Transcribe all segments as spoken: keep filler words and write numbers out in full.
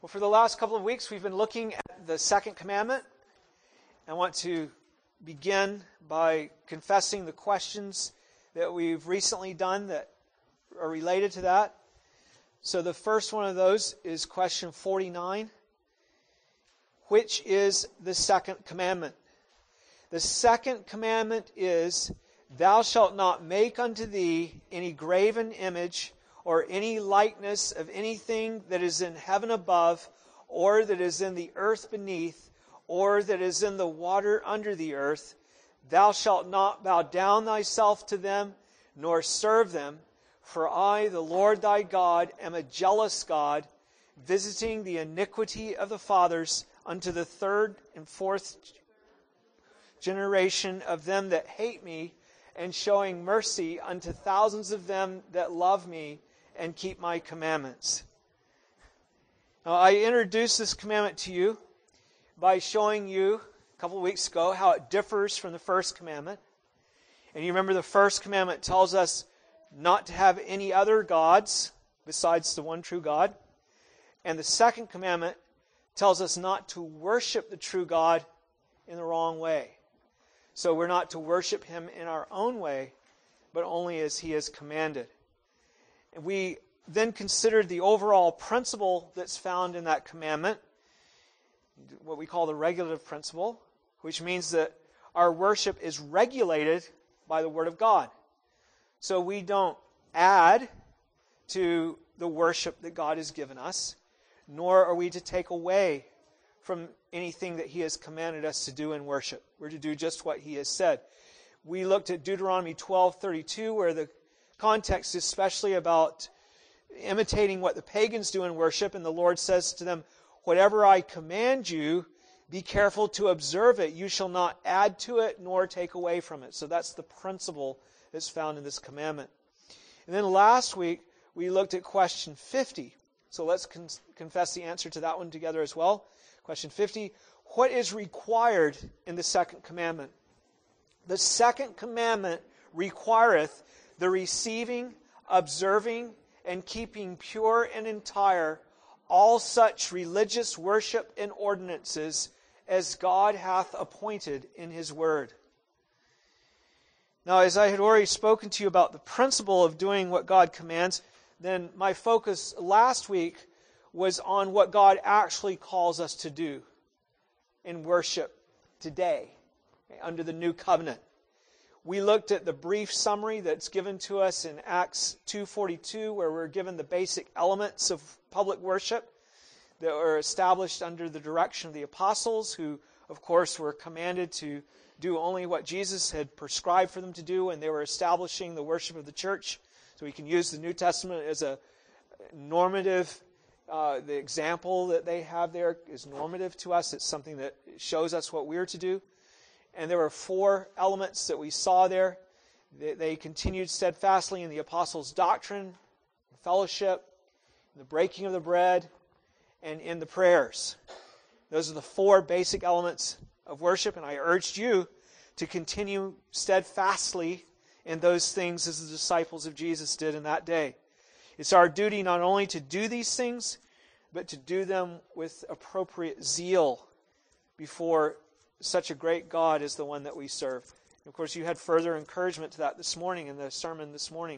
Well, for the last couple of weeks, we've been looking at the second commandment. I want to begin by confessing the questions that we've recently done that are related to that. So the first one of those is question forty-nine. Which is the second commandment? The second commandment is, Thou shalt not make unto thee any graven image or any likeness of anything that is in heaven above, or that is in the earth beneath, or that is in the water under the earth. Thou shalt not bow down thyself to them, nor serve them. For I, the Lord thy God, am a jealous God, visiting the iniquity of the fathers unto the third and fourth generation of them that hate me, and showing mercy unto thousands of them that love me and keep my commandments. Now, I introduced this commandment to you by showing you a couple of weeks ago how it differs from the first commandment. And you remember the first commandment tells us not to have any other gods besides the one true God. And the second commandment tells us not to worship the true God in the wrong way. So we're not to worship Him in our own way, but only as He has commanded. And we then considered the overall principle that's found in that commandment, what we call the regulative principle, which means that our worship is regulated by the Word of God. So we don't add to the worship that God has given us, nor are we to take away from anything that He has commanded us to do in worship. We're to do just what He has said. We looked at Deuteronomy twelve thirty-two, where the context is especially about imitating what the pagans do in worship, and the Lord says to them, whatever I command you, be careful to observe it. You shall not add to it nor take away from it. So that's the principle that's found in this commandment. And then last week, we looked at question fifty. So let's con- confess the answer to that one together as well. Question fifty, what is required in the second commandment? The second commandment requireth the receiving, observing, and keeping pure and entire all such religious worship and ordinances as God hath appointed in His Word. Now, as I had already spoken to you about the principle of doing what God commands, then my focus last week was on what God actually calls us to do in worship today, under the new covenant. We looked at the brief summary that's given to us in Acts two forty-two, where we're given the basic elements of public worship that were established under the direction of the apostles, who, of course, were commanded to do only what Jesus had prescribed for them to do, and they were establishing the worship of the church. So we can use the New Testament as a normative. Uh, the example that they have there is normative to us. It's something that shows us what we're to do. And there were four elements that we saw there. They, they continued steadfastly in the apostles' doctrine, fellowship, the breaking of the bread, and in the prayers. Those are the four basic elements of worship, and I urged you to continue steadfastly in those things as the disciples of Jesus did in that day. It's our duty not only to do these things, but to do them with appropriate zeal before such a great God as the one that we serve. And of course, you had further encouragement to that this morning in the sermon this morning.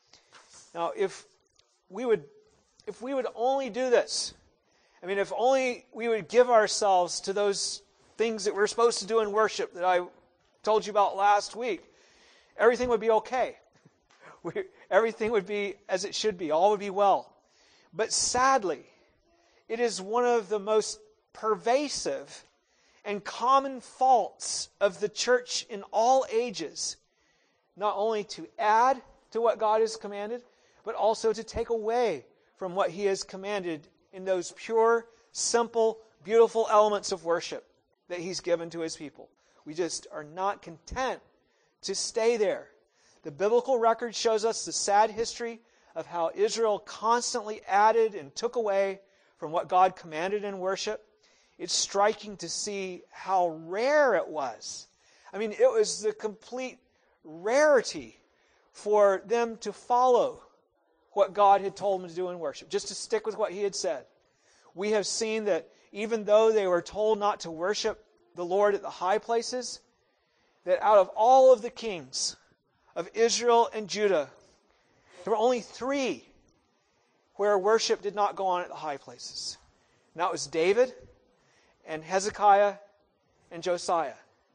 Now, if we would, if we would only do this, I mean, if only we would give ourselves to those things that we're supposed to do in worship that I told you about last week, everything would be okay. We, everything would be as it should be. All would be well. But sadly, it is one of the most pervasive and common faults of the church in all ages, not only to add to what God has commanded, but also to take away from what He has commanded in those pure, simple, beautiful elements of worship that He's given to His people. We just are not content to stay there. The biblical record shows us the sad history of how Israel constantly added and took away from what God commanded in worship. It's striking to see how rare it was. I mean, it was the complete rarity for them to follow what God had told them to do in worship, just to stick with what He had said. We have seen that even though they were told not to worship the Lord at the high places, that out of all of the kings of Israel and Judah, there were only three where worship did not go on at the high places. And that was David and Hezekiah and Josiah.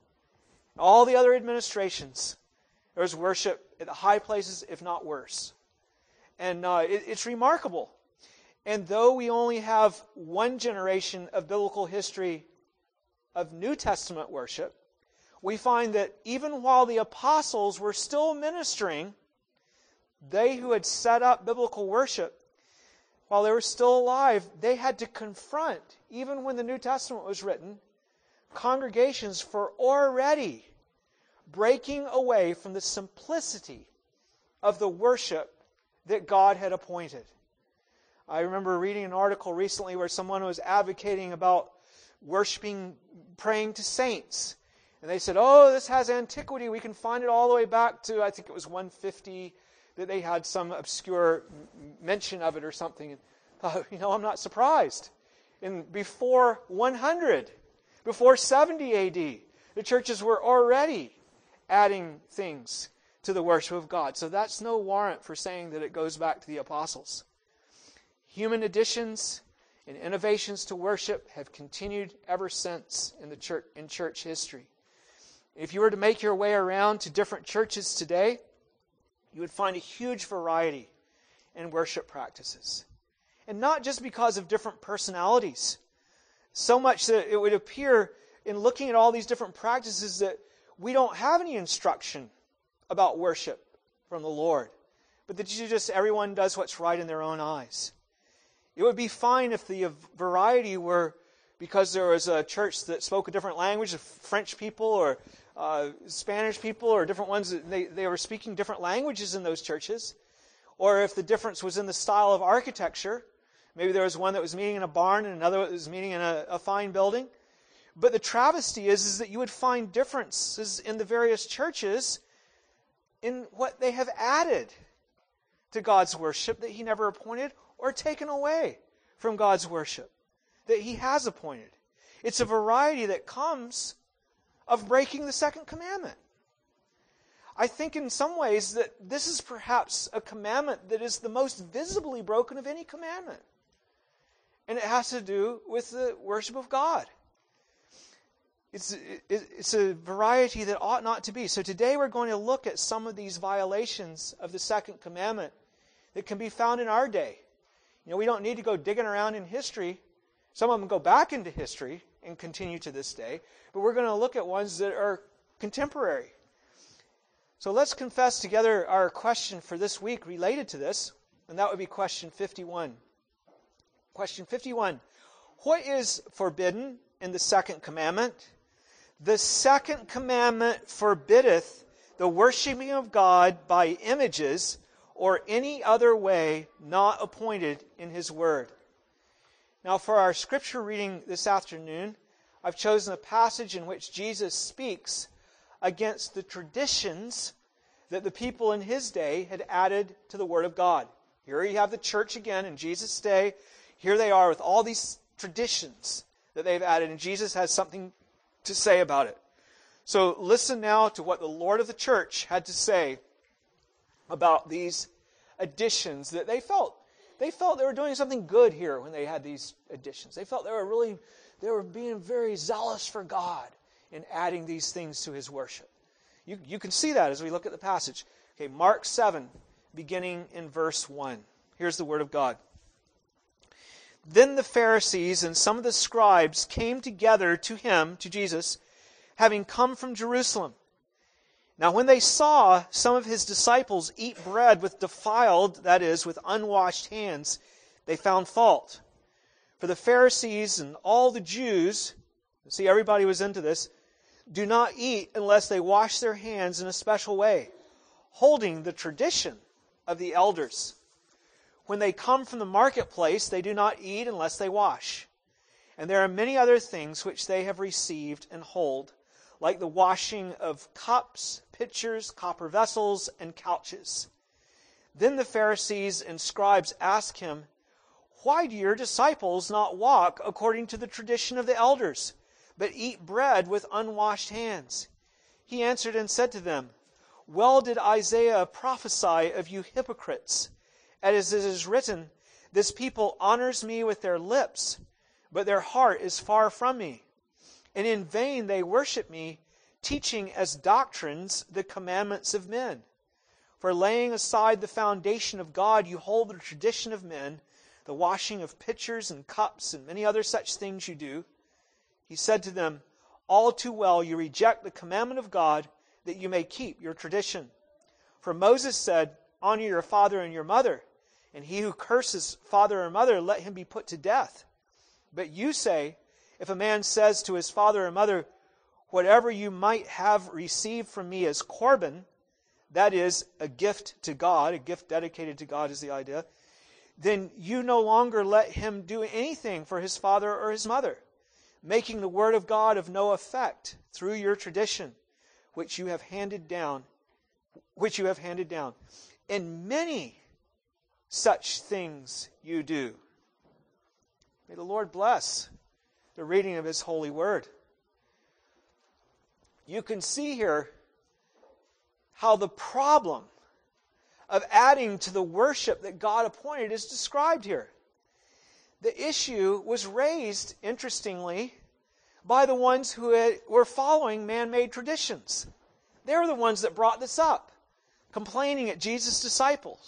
All the other administrations, there was worship at the high places, if not worse. And uh, it, it's remarkable. And though we only have one generation of biblical history of New Testament worship, we find that even while the apostles were still ministering, they who had set up biblical worship, while they were still alive, they had to confront, even when the New Testament was written, congregations for already breaking away from the simplicity of the worship that God had appointed. I remember reading an article recently where someone was advocating about worshiping, praying to saints. And they said, oh, this has antiquity. We can find it all the way back to, I think it was one fifty, that they had some obscure mention of it or something. And I thought, you know, I'm not surprised. And before one hundred, before seventy A D, the churches were already adding things to the worship of God. So that's no warrant for saying that it goes back to the apostles. Human additions and innovations to worship have continued ever since in the church, in church history. If you were to make your way around to different churches today, you would find a huge variety in worship practices. And not just because of different personalities. So much that it would appear in looking at all these different practices that we don't have any instruction about worship from the Lord, but that you just everyone does what's right in their own eyes. It would be fine if the variety were because there was a church that spoke a different language, French people or uh, Spanish people or different ones, that they, they were speaking different languages in those churches. Or if the difference was in the style of architecture, maybe there was one that was meeting in a barn and another that was meeting in a, a fine building. But the travesty is, is that you would find differences in the various churches in what they have added to God's worship that He never appointed, or taken away from God's worship that He has appointed. It's a variety that comes of breaking the second commandment. I think in some ways that this is perhaps a commandment that is the most visibly broken of any commandment. And it has to do with the worship of God. It's, it's a variety that ought not to be. So today we're going to look at some of these violations of the second commandment that can be found in our day. You know, we don't need to go digging around in history. Some of them go back into history and continue to this day. But we're going to look at ones that are contemporary. So let's confess together our question for this week related to this. And that would be question fifty-one. Question fifty-one. What is forbidden in the second commandment? The second commandment forbiddeth the worshiping of God by images or any other way not appointed in His Word. Now, for our scripture reading this afternoon, I've chosen a passage in which Jesus speaks against the traditions that the people in His day had added to the Word of God. Here you have the church again in Jesus' day. Here they are with all these traditions that they've added, and Jesus has something to say about it. So listen now to what the Lord of the church had to say about these additions that they felt. They felt they were doing something good here when they had these additions. They felt they were really, they were being very zealous for God in adding these things to His worship. You, you can see that as we look at the passage. Okay, Mark seven, beginning in verse one. Here's the Word of God. Then the Pharisees and some of the scribes came together to Him, to Jesus, having come from Jerusalem. Now when they saw some of His disciples eat bread with defiled, that is, with unwashed hands, they found fault. For the Pharisees and all the Jews, see, everybody was into this, do not eat unless they wash their hands in a special way, holding the tradition of the elders. When they come from the marketplace, they do not eat unless they wash. And there are many other things which they have received and hold, like the washing of cups, pitchers, copper vessels, and couches. Then the Pharisees and scribes asked Him, why do your disciples not walk according to the tradition of the elders, but eat bread with unwashed hands? He answered and said to them, well did Isaiah prophesy of you hypocrites, as it is written, this people honors me with their lips, but their heart is far from me. And in vain they worship me, teaching as doctrines the commandments of men. For laying aside the foundation of God, you hold the tradition of men, the washing of pitchers and cups and many other such things you do. He said to them, all too well you reject the commandment of God, that you may keep your tradition. For Moses said, honor your father and your mother, and he who curses father or mother, let him be put to death. But you say, if a man says to his father or mother, whatever you might have received from me as Corban, that is, a gift to God, a gift dedicated to God is the idea, then you no longer let him do anything for his father or his mother, making the word of God of no effect through your tradition, which you have handed down, which you have handed down. And many such things you do. May the Lord bless the reading of His holy word. You can see here how the problem of adding to the worship that God appointed is described here. The issue was raised, interestingly, by the ones who had, were following man-made traditions. They were the ones that brought this up, complaining at Jesus' disciples.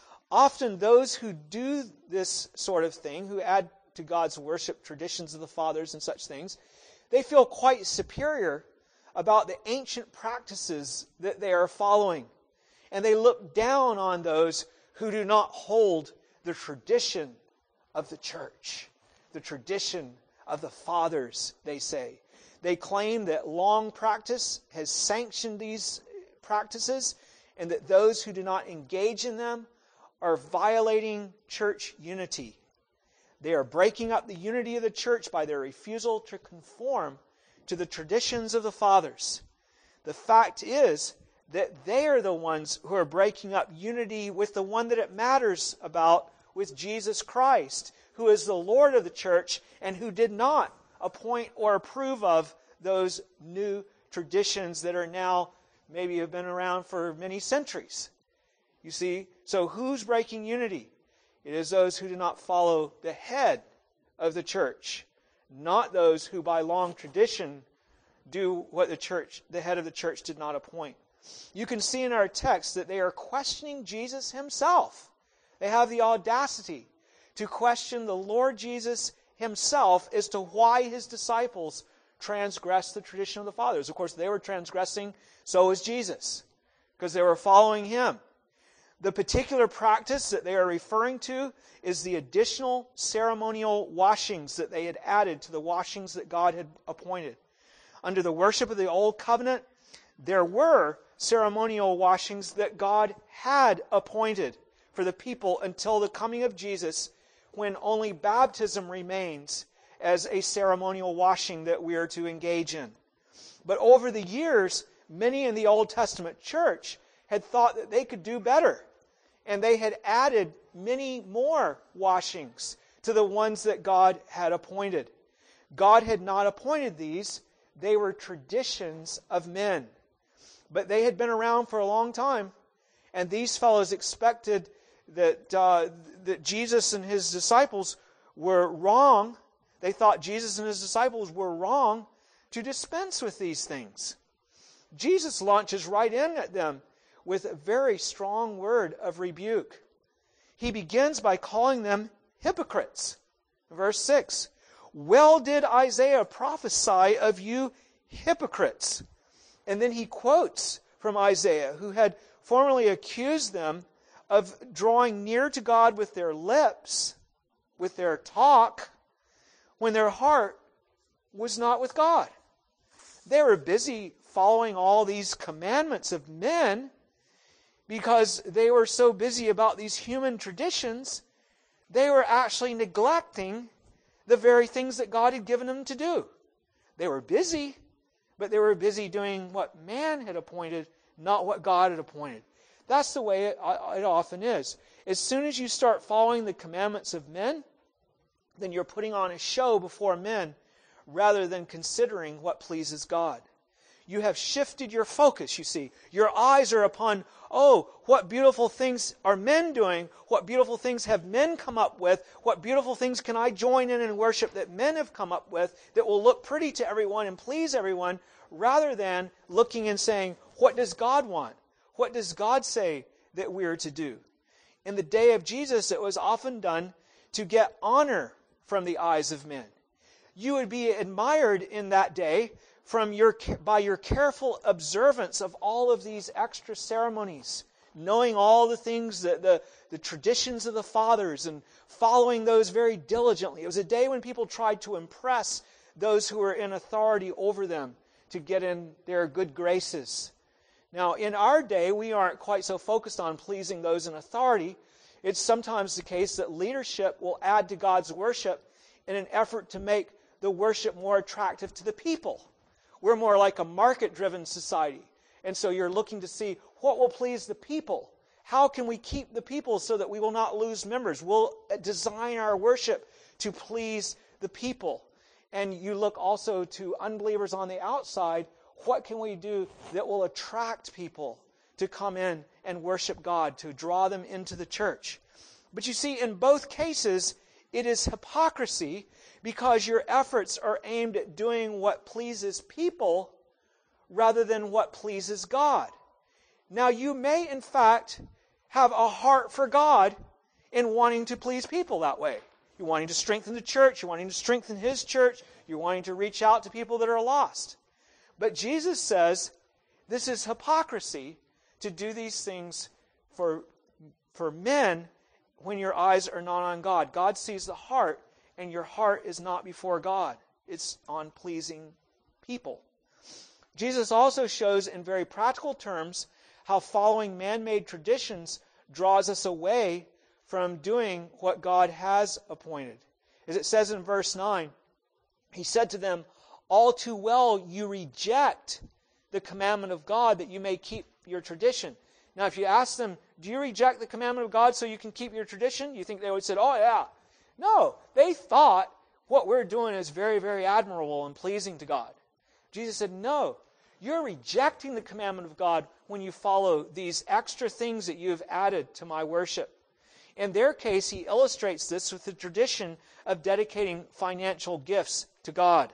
Often those who do this sort of thing, who add to God's worship traditions of the fathers and such things, they feel quite superior about the ancient practices that they are following. And they look down on those who do not hold the tradition of the church, the tradition of the fathers, they say. They claim that long practice has sanctioned these practices, and that those who do not engage in them are violating church unity. They are breaking up the unity of the church by their refusal to conform to the traditions of the fathers. The fact is that they are the ones who are breaking up unity with the one that it matters about, with Jesus Christ, who is the Lord of the church and who did not appoint or approve of those new traditions that are now maybe have been around for many centuries. You see, so who's breaking unity? It is those who do not follow the head of the church, not those who by long tradition do what the church, the head of the church did not appoint. You can see in our text that they are questioning Jesus Himself. They have the audacity to question the Lord Jesus Himself as to why His disciples transgressed the tradition of the fathers. Of course, they were transgressing, so was Jesus, because they were following Him. The particular practice that they are referring to is the additional ceremonial washings that they had added to the washings that God had appointed. Under the worship of the Old Covenant, there were ceremonial washings that God had appointed for the people until the coming of Jesus, when only baptism remains as a ceremonial washing that we are to engage in. But over the years, many in the Old Testament church had thought that they could do better, and they had added many more washings to the ones that God had appointed. God had not appointed these. They were traditions of men. But they had been around for a long time, and these fellows expected that, uh, that Jesus and His disciples were wrong. They thought Jesus and His disciples were wrong to dispense with these things. Jesus launches right in at them with a very strong word of rebuke. He begins by calling them hypocrites. Verse six, well did Isaiah prophesy of you hypocrites. And then he quotes from Isaiah, who had formerly accused them of drawing near to God with their lips, with their talk, when their heart was not with God. They were busy following all these commandments of men because they were so busy about these human traditions, they were actually neglecting the very things that God had given them to do. They were busy, but they were busy doing what man had appointed, not what God had appointed. That's the way it, it often is. As soon as you start following the commandments of men, then you're putting on a show before men rather than considering what pleases God. You have shifted your focus, you see. Your eyes are upon, oh, what beautiful things are men doing? What beautiful things have men come up with? What beautiful things can I join in and worship that men have come up with that will look pretty to everyone and please everyone, rather than looking and saying, what does God want? What does God say that we are to do? In the day of Jesus, it was often done to get honor from the eyes of men. You would be admired in that day from your, by your careful observance of all of these extra ceremonies, knowing all the things, that the, the traditions of the fathers, and following those very diligently. It was a day when people tried to impress those who were in authority over them to get in their good graces. Now, in our day, we aren't quite so focused on pleasing those in authority. It's sometimes the case that leadership will add to God's worship in an effort to make the worship more attractive to the people. We're more like a market-driven society. And so you're looking to see what will please the people. How can we keep the people so that we will not lose members? We'll design our worship to please the people. And you look also to unbelievers on the outside. What can we do that will attract people to come in and worship God, to draw them into the church? But you see, in both cases, it is hypocrisy, because your efforts are aimed at doing what pleases people rather than what pleases God. Now, you may, in fact, have a heart for God in wanting to please people that way. You're wanting to strengthen the church. You're wanting to strengthen His church. You're wanting to reach out to people that are lost. But Jesus says this is hypocrisy to do these things for, for men when your eyes are not on God. God sees the heart, and your heart is not before God. It's on pleasing people. Jesus also shows in very practical terms how following man-made traditions draws us away from doing what God has appointed. As it says in verse nine, He said to them, all too well you reject the commandment of God that you may keep your tradition. Now, if you ask them, do you reject the commandment of God so you can keep your tradition? You think they would say, oh yeah. No, they thought what we're doing is very, very admirable and pleasing to God. Jesus said, no, you're rejecting the commandment of God when you follow these extra things that you have added to my worship. In their case, He illustrates this with the tradition of dedicating financial gifts to God.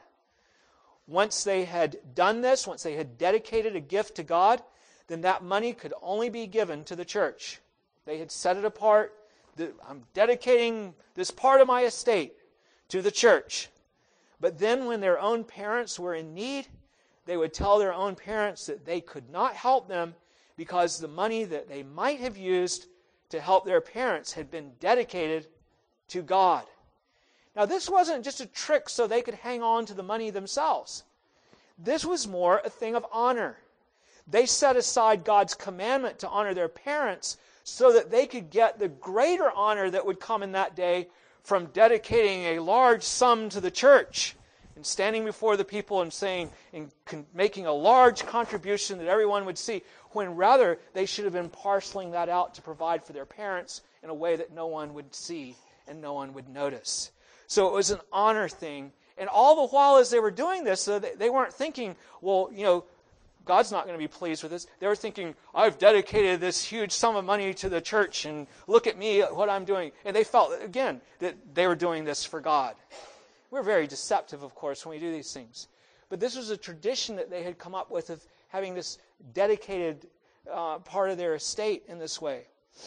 Once they had done this, once they had dedicated a gift to God, then that money could only be given to the church. They had set it apart. I'm dedicating this part of my estate to the church. But then when their own parents were in need, they would tell their own parents that they could not help them because the money that they might have used to help their parents had been dedicated to God. Now, this wasn't just a trick so they could hang on to the money themselves. This was more a thing of honor. They set aside God's commandment to honor their parents so that they could get the greater honor that would come in that day from dedicating a large sum to the church and standing before the people and saying and con- making a large contribution that everyone would see, when rather they should have been parceling that out to provide for their parents in a way that no one would see and no one would notice. So it was an honor thing. And all the while as they were doing this, so they, they weren't thinking, well, you know, God's not going to be pleased with this. They were thinking, I've dedicated this huge sum of money to the church, and look at me, what I'm doing. And they felt, again, that they were doing this for God. We're very deceptive, of course, when we do these things. But this was a tradition that they had come up with of having this dedicated uh, part of their estate in this way.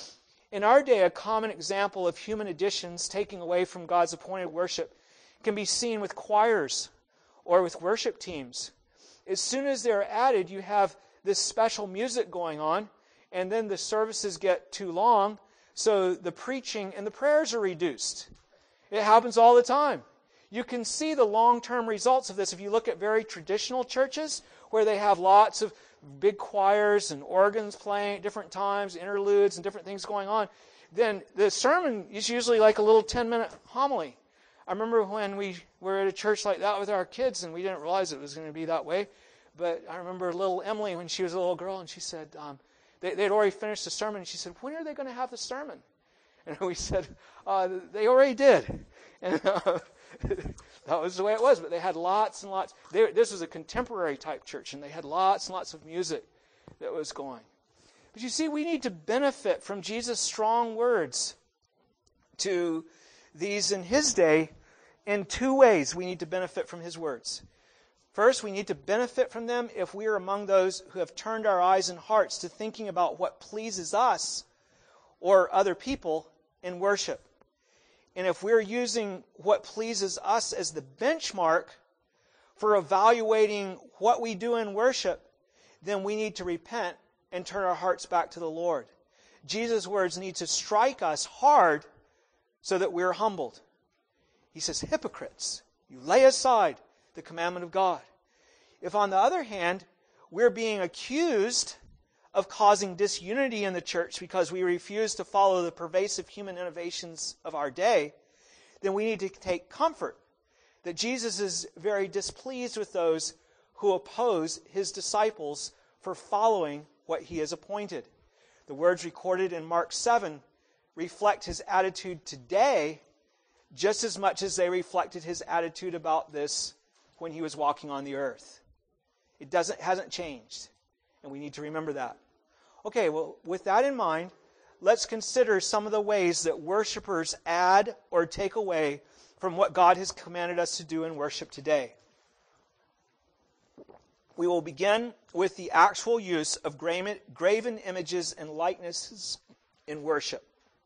In our day, a common example of human additions taking away from God's appointed worship can be seen with choirs or with worship teams. As soon as they're added, you have this special music going on, and then the services get too long, so the preaching and the prayers are reduced. It happens all the time. You can see the long-term results of this if you look at very traditional churches where they have lots of big choirs and organs playing at different times, interludes and different things going on. Then the sermon is usually like a little ten-minute homily. I remember when we were at a church like that with our kids, and we didn't realize it was going to be that way. But I remember little Emily when she was a little girl, and she said, um, they, they'd already finished the sermon, and she said, when are they going to have the sermon? And we said, uh, they already did. And uh, that was the way it was. But they had lots and lots. They, this was a contemporary type church, and they had lots and lots of music that was going. But you see, we need to benefit from Jesus' strong words to these in his day in two ways. We need to benefit from his words. First, we need to benefit from them if we are among those who have turned our eyes and hearts to thinking about what pleases us or other people in worship. And if we're using what pleases us as the benchmark for evaluating what we do in worship, then we need to repent and turn our hearts back to the Lord. Jesus' words need to strike us hard so that we're humbled. He says, hypocrites, you lay aside the commandment of God. If on the other hand, we're being accused of causing disunity in the church because we refuse to follow the pervasive human innovations of our day, then we need to take comfort that Jesus is very displeased with those who oppose his disciples for following what he has appointed. The words recorded in Mark seven reflect his attitude today just as much as they reflected his attitude about this when he was walking on the earth. It doesn't hasn't changed, and we need to remember that. Okay, well, with that in mind, let's consider some of the ways that worshipers add or take away from what God has commanded us to do in worship today. We will begin with the actual use of graven images and likenesses in worship.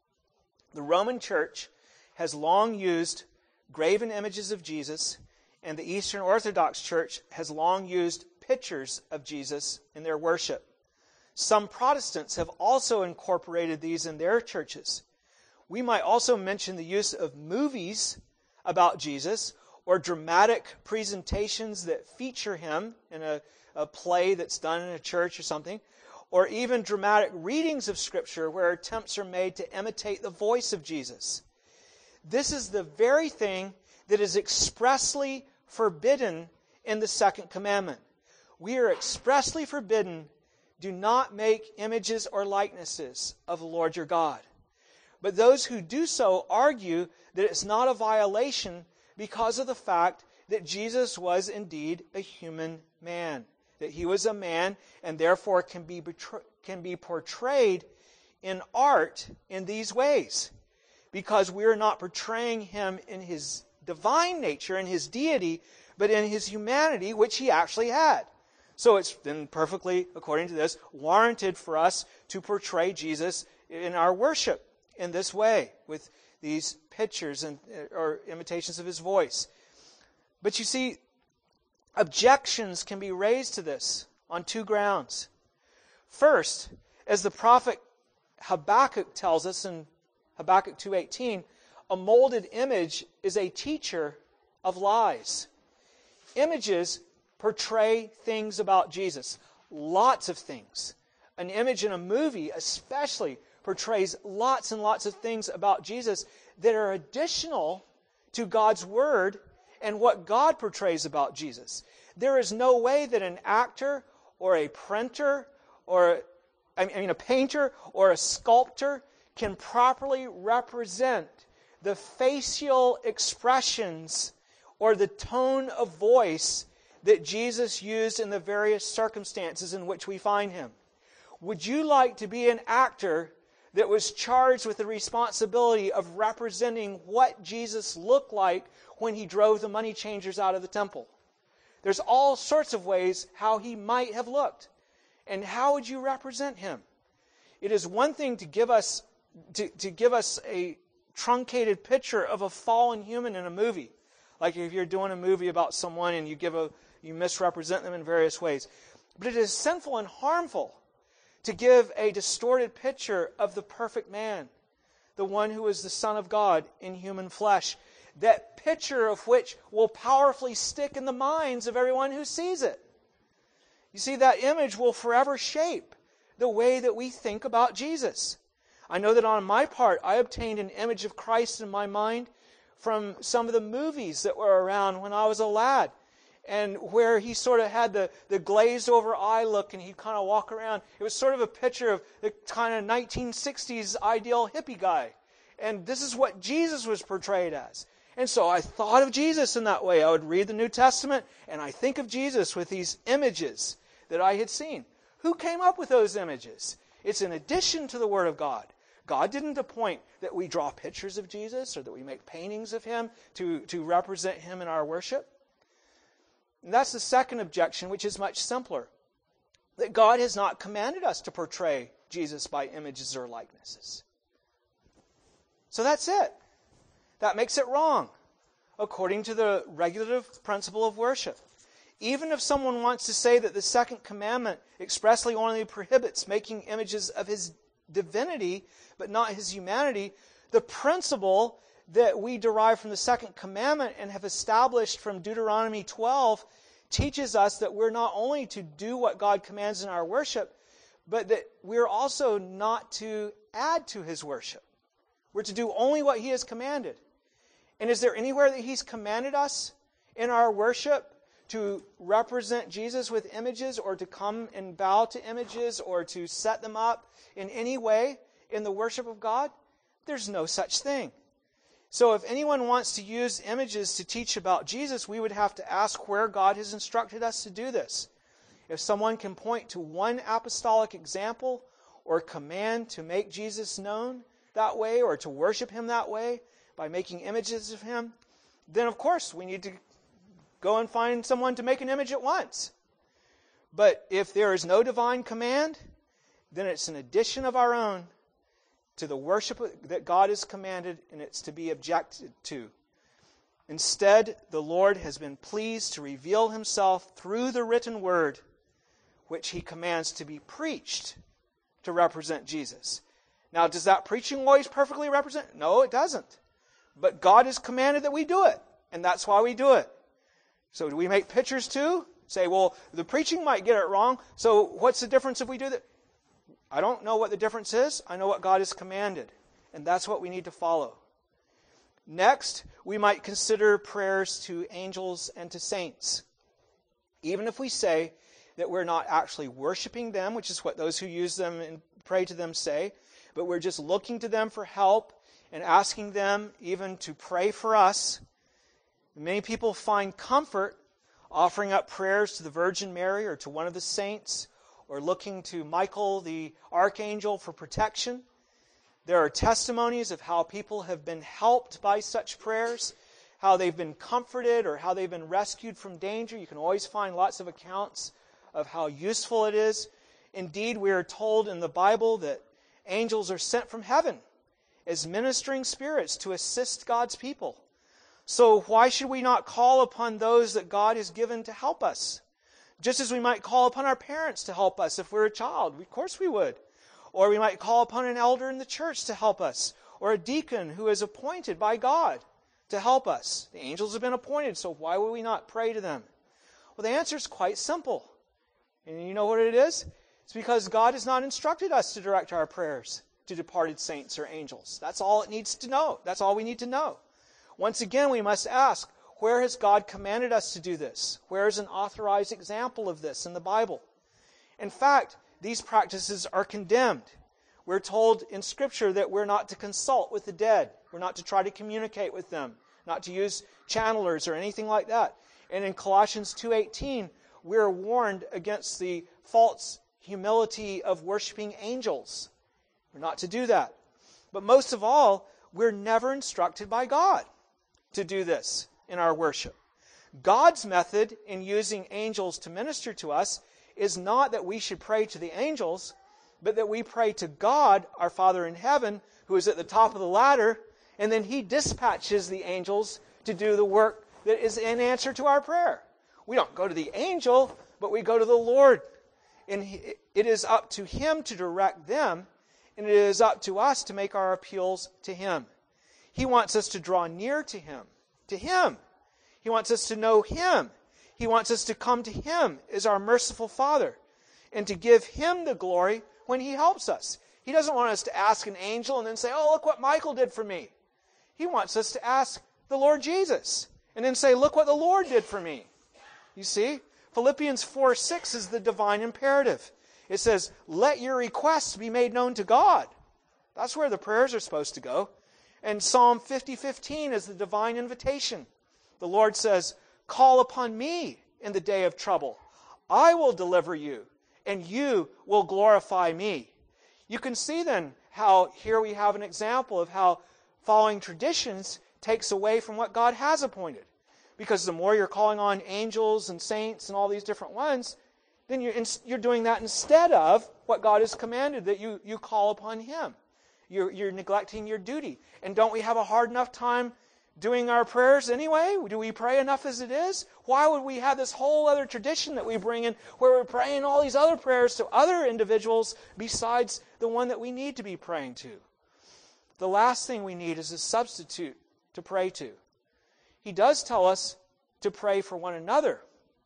The Roman Church has long used graven images of Jesus, and the Eastern Orthodox Church has long used pictures of Jesus in their worship. Some Protestants have also incorporated these in their churches. We might also mention the use of movies about Jesus or dramatic presentations that feature him in a, a play that's done in a church or something, or even dramatic readings of Scripture where attempts are made to imitate the voice of Jesus. This is the very thing that is expressly forbidden in the second commandment. We are expressly forbidden, do not make images or likenesses of the Lord your God. But those who do so argue that it's not a violation because of the fact that Jesus was indeed a human man, that he was a man and therefore can be betray- can be portrayed in art in these ways, because we are not portraying him in his divine nature, in his deity, but in his humanity, which he actually had. So it's then perfectly, according to this, warranted for us to portray Jesus in our worship in this way, with these pictures and or imitations of his voice. But you see, objections can be raised to this on two grounds. First, as the prophet Habakkuk tells us in Habakkuk two eighteen, a molded image is a teacher of lies. Images portray things about Jesus, lots of things. An image in a movie especially portrays lots and lots of things about Jesus that are additional to God's Word and what God portrays about Jesus. There is no way that an actor or a printer or I mean a painter or a sculptor can properly represent the facial expressions or the tone of voice that Jesus used in the various circumstances in which we find him. Would you like to be an actor that was charged with the responsibility of representing what Jesus looked like when he drove the money changers out of the temple? There's all sorts of ways how he might have looked. And how would you represent him? It is one thing to give us to, to give us a truncated picture of a fallen human in a movie. Like if you're doing a movie about someone and you give a you misrepresent them in various ways. But it is sinful and harmful to give a distorted picture of the perfect man, the one who is the Son of God in human flesh. That picture of which will powerfully stick in the minds of everyone who sees it. You see, that image will forever shape the way that we think about Jesus. I know that on my part, I obtained an image of Christ in my mind from some of the movies that were around when I was a lad, and where he sort of had the, the glazed over eye look and he'd kind of walk around. It was sort of a picture of the kind of nineteen sixties ideal hippie guy. And this is what Jesus was portrayed as. And so I thought of Jesus in that way. I would read the New Testament, and I think of Jesus with these images that I had seen. Who came up with those images? It's in addition to the Word of God. God didn't appoint that we draw pictures of Jesus or that we make paintings of Him to, to represent Him in our worship. And that's the second objection, which is much simpler. That God has not commanded us to portray Jesus by images or likenesses. So that's it. That makes it wrong, according to the regulative principle of worship. Even if someone wants to say that the second commandment expressly only prohibits making images of His divinity, but not His humanity, the principle that we derive from the second commandment and have established from Deuteronomy twelve teaches us that we're not only to do what God commands in our worship, but that we're also not to add to His worship. We're to do only what He has commanded. And is there anywhere that He's commanded us in our worship to represent Jesus with images or to come and bow to images or to set them up in any way in the worship of God? There's no such thing. So if anyone wants to use images to teach about Jesus, we would have to ask where God has instructed us to do this. If someone can point to one apostolic example or command to make Jesus known that way or to worship Him that way by making images of Him, then of course we need to go and find someone to make an image at once. But if there is no divine command, then it's an addition of our own to the worship that God has commanded, and it's to be objected to. Instead, the Lord has been pleased to reveal Himself through the written word, which He commands to be preached to represent Jesus. Now, does that preaching always perfectly represent? No, it doesn't. But God has commanded that we do it, and that's why we do it. So do we make pictures too? Say, well, the preaching might get it wrong, so what's the difference if we do that? I don't know what the difference is. I know what God has commanded, and that's what we need to follow. Next, we might consider prayers to angels and to saints. Even if we say that we're not actually worshiping them, which is what those who use them and pray to them say, but we're just looking to them for help and asking them even to pray for us. Many people find comfort offering up prayers to the Virgin Mary or to one of the saints, or looking to Michael the archangel for protection. There are testimonies of how people have been helped by such prayers, how they've been comforted or how they've been rescued from danger. You can always find lots of accounts of how useful it is. Indeed, we are told in the Bible that angels are sent from heaven as ministering spirits to assist God's people. So why should we not call upon those that God has given to help us? Just as we might call upon our parents to help us if we're a child. Of course we would. Or we might call upon an elder in the church to help us. Or a deacon who is appointed by God to help us. The angels have been appointed, so why would we not pray to them? Well, the answer is quite simple. And you know what it is? It's because God has not instructed us to direct our prayers to departed saints or angels. That's all it needs to know. That's all we need to know. Once again, we must ask, where has God commanded us to do this? Where is an authorized example of this in the Bible? In fact, these practices are condemned. We're told in Scripture that we're not to consult with the dead. We're not to try to communicate with them, not to use channelers or anything like that. And in Colossians two eighteen, we're warned against the false humility of worshiping angels. We're not to do that. But most of all, we're never instructed by God to do this in our worship. God's method in using angels to minister to us is not that we should pray to the angels, but that we pray to God, our Father in heaven, who is at the top of the ladder, and then He dispatches the angels to do the work that is in answer to our prayer. We don't go to the angel, but we go to the Lord. And it is up to Him to direct them, and it is up to us to make our appeals to Him. He wants us to draw near to Him, to Him. He wants us to know Him. He wants us to come to Him as our merciful Father and to give Him the glory when He helps us. He doesn't want us to ask an angel and then say, oh, look what Michael did for me. He wants us to ask the Lord Jesus and then say, look what the Lord did for me. You see, Philippians four six is the divine imperative. It says, let your requests be made known to God. That's where the prayers are supposed to go. And Psalm fifty fifteen is the divine invitation. The Lord says, call upon me in the day of trouble. I will deliver you, and you will glorify me. You can see then how here we have an example of how following traditions takes away from what God has appointed. Because the more you're calling on angels and saints and all these different ones, then you're, you're doing that instead of what God has commanded, that you, you call upon Him. You're, you're neglecting your duty. And don't we have a hard enough time doing our prayers anyway? Do we pray enough as it is? Why would we have this whole other tradition that we bring in where we're praying all these other prayers to other individuals besides the one that we need to be praying to? The last thing we need is a substitute to pray to. He does tell us to pray for one another.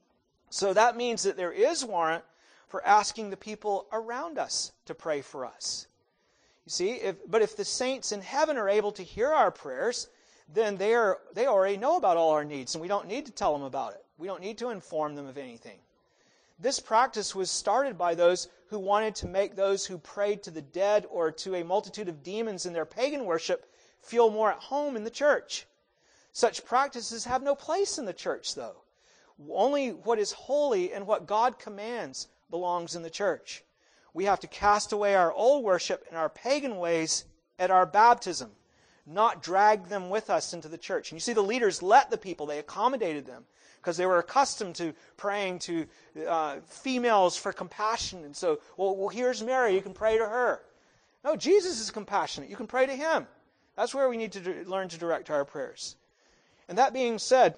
So that means that there is warrant for asking the people around us to pray for us. You see, if, but if the saints in heaven are able to hear our prayers, then they are they already know about all our needs, and we don't need to tell them about it. We don't need to inform them of anything. This practice was started by those who wanted to make those who prayed to the dead or to a multitude of demons in their pagan worship feel more at home in the church. Such practices have no place in the church, though. Only what is holy and what God commands belongs in the church. We have to cast away our old worship and our pagan ways at our baptism, not drag them with us into the church. And you see, the leaders let the people, they accommodated them, because they were accustomed to praying to uh, females for compassion. And so, well, well, here's Mary, you can pray to her. No, Jesus is compassionate. You can pray to Him. That's where we need to do, learn to direct our prayers. And that being said,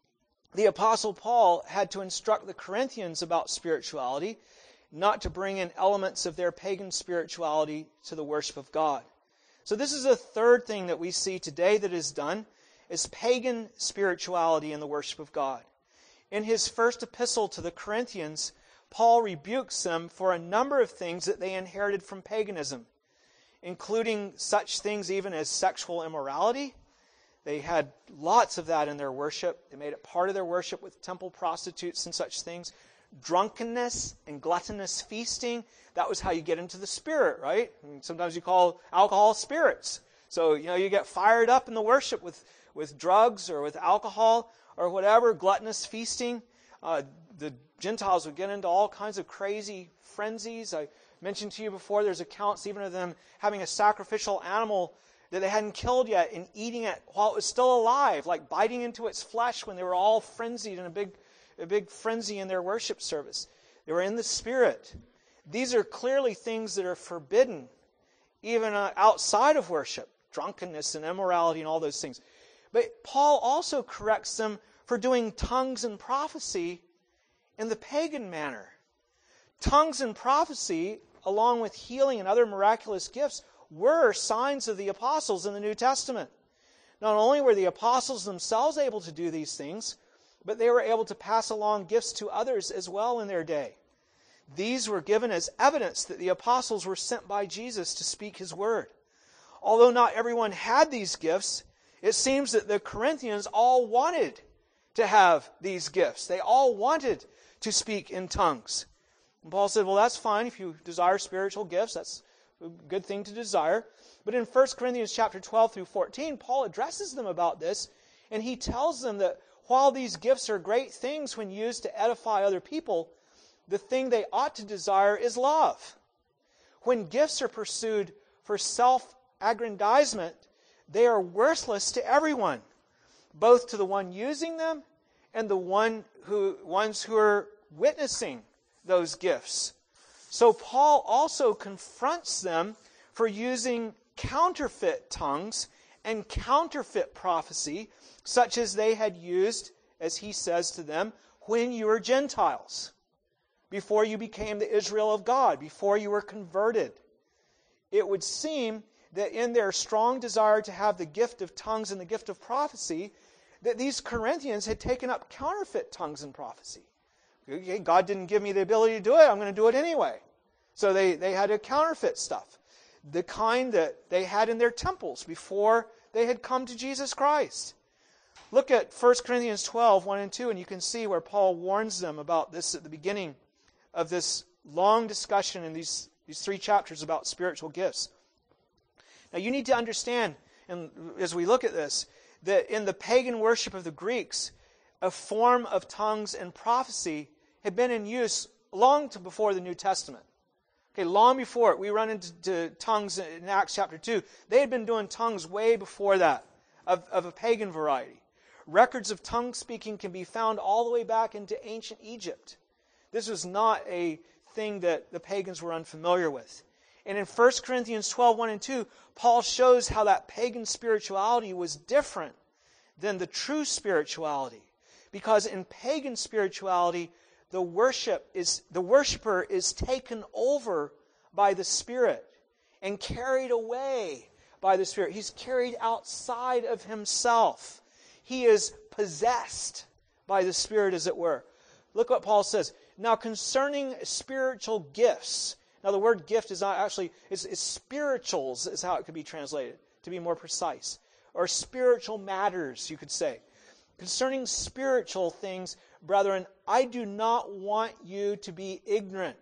the Apostle Paul had to instruct the Corinthians about spirituality, not to bring in elements of their pagan spirituality to the worship of God. So this is a third thing that we see today that is done, is pagan spirituality in the worship of God. In his first epistle to the Corinthians, Paul rebukes them for a number of things that they inherited from paganism, including such things even as sexual immorality. They had lots of that in their worship. They made it part of their worship with temple prostitutes and such things. Drunkenness and gluttonous feasting. That was how you get into the spirit, right? I mean, sometimes you call alcohol spirits. So, you know, you get fired up in the worship with, with drugs or with alcohol or whatever, gluttonous feasting. Uh, the Gentiles would get into all kinds of crazy frenzies. I mentioned to you before, there's accounts even of them having a sacrificial animal that they hadn't killed yet and eating it while it was still alive, like biting into its flesh when they were all frenzied in a big, a big frenzy in their worship service. They were in the Spirit. These are clearly things that are forbidden, even uh, outside of worship, drunkenness and immorality and all those things. But Paul also corrects them for doing tongues and prophecy in the pagan manner. Tongues and prophecy, along with healing and other miraculous gifts, were signs of the apostles in the New Testament. Not only were the apostles themselves able to do these things, but they were able to pass along gifts to others as well in their day. These were given as evidence that the apostles were sent by Jesus to speak His word. Although not everyone had these gifts, it seems that the Corinthians all wanted to have these gifts. They all wanted to speak in tongues. And Paul said, well, that's fine if you desire spiritual gifts. That's a good thing to desire. But in First Corinthians chapter twelve through fourteen, Paul addresses them about this, and he tells them that while these gifts are great things when used to edify other people, the thing they ought to desire is love. When gifts are pursued for self-aggrandizement, they are worthless to everyone, both to the one using them and the one who ones who are witnessing those gifts. So Paul also confronts them for using counterfeit tongues and counterfeit prophecy, such as they had used, as he says to them, when you were Gentiles, before you became the Israel of God, before you were converted. It would seem that in their strong desire to have the gift of tongues and the gift of prophecy, that these Corinthians had taken up counterfeit tongues and prophecy. Okay, God didn't give me the ability to do it, I'm going to do it anyway. So they, they had to counterfeit stuff. The kind that they had in their temples before they had come to Jesus Christ. Look at First Corinthians twelve, one and two, and you can see where Paul warns them about this at the beginning of this long discussion in these, these three chapters about spiritual gifts. Now you need to understand and as we look at this, that in the pagan worship of the Greeks, a form of tongues and prophecy had been in use long to before the New Testament. Okay, long before it, we run into to tongues in Acts chapter two. They had been doing tongues way before that, of, of a pagan variety. Records of tongue speaking can be found all the way back into ancient Egypt. This was not a thing that the pagans were unfamiliar with. And in First Corinthians twelve, one and two, Paul shows how that pagan spirituality was different than the true spirituality. Because in pagan spirituality, the worship is the worshiper is taken over by the Spirit and carried away by the Spirit. He's carried outside of himself. He is possessed by the Spirit, as it were. Look what Paul says. Now, concerning spiritual gifts. Now, the word gift is not actually, is, is spirituals is how it could be translated, to be more precise. Or spiritual matters, you could say. Concerning spiritual things, brethren, I do not want you to be ignorant.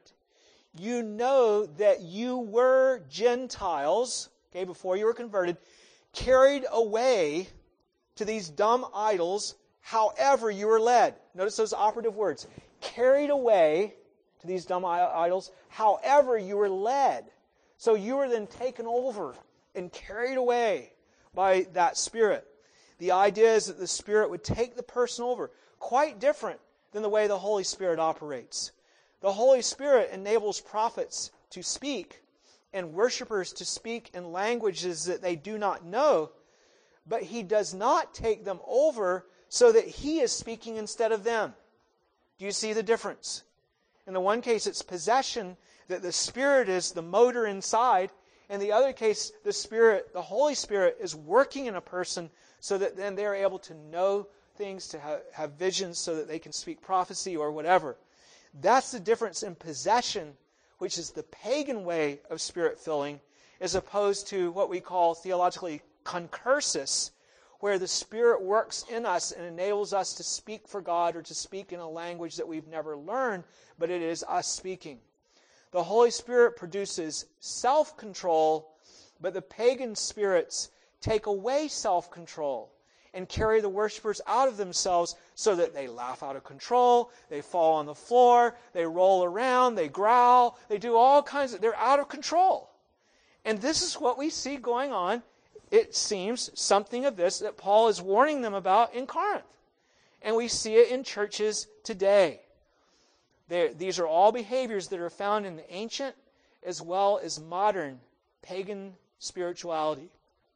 You know that you were Gentiles, okay, before you were converted, carried away to these dumb idols, however you were led. Notice those operative words. Carried away to these dumb idols, however you were led. So you were then taken over and carried away by that Spirit. The idea is that the Spirit would take the person over. Quite different than the way the Holy Spirit operates. The Holy Spirit enables prophets to speak and worshipers to speak in languages that they do not know, but He does not take them over so that He is speaking instead of them. Do you see the difference? In the one case, it's possession, that the Spirit is the motor inside. In the other case, the Spirit, the Holy Spirit, is working in a person so that then they're able to know things, to have, have visions so that they can speak prophecy or whatever. That's the difference in possession, which is the pagan way of Spirit filling, as opposed to what we call theologically concursus, where the Spirit works in us and enables us to speak for God or to speak in a language that we've never learned, but it is us speaking. The Holy Spirit produces self-control, but the pagan spirits take away self-control and carry the worshipers out of themselves so that they laugh out of control, they fall on the floor, they roll around, they growl, they do all kinds of... They're out of control. And this is what we see going on, it seems, something of this that Paul is warning them about in Corinth. And we see it in churches today. They're, these are all behaviors that are found in the ancient as well as modern pagan spirituality.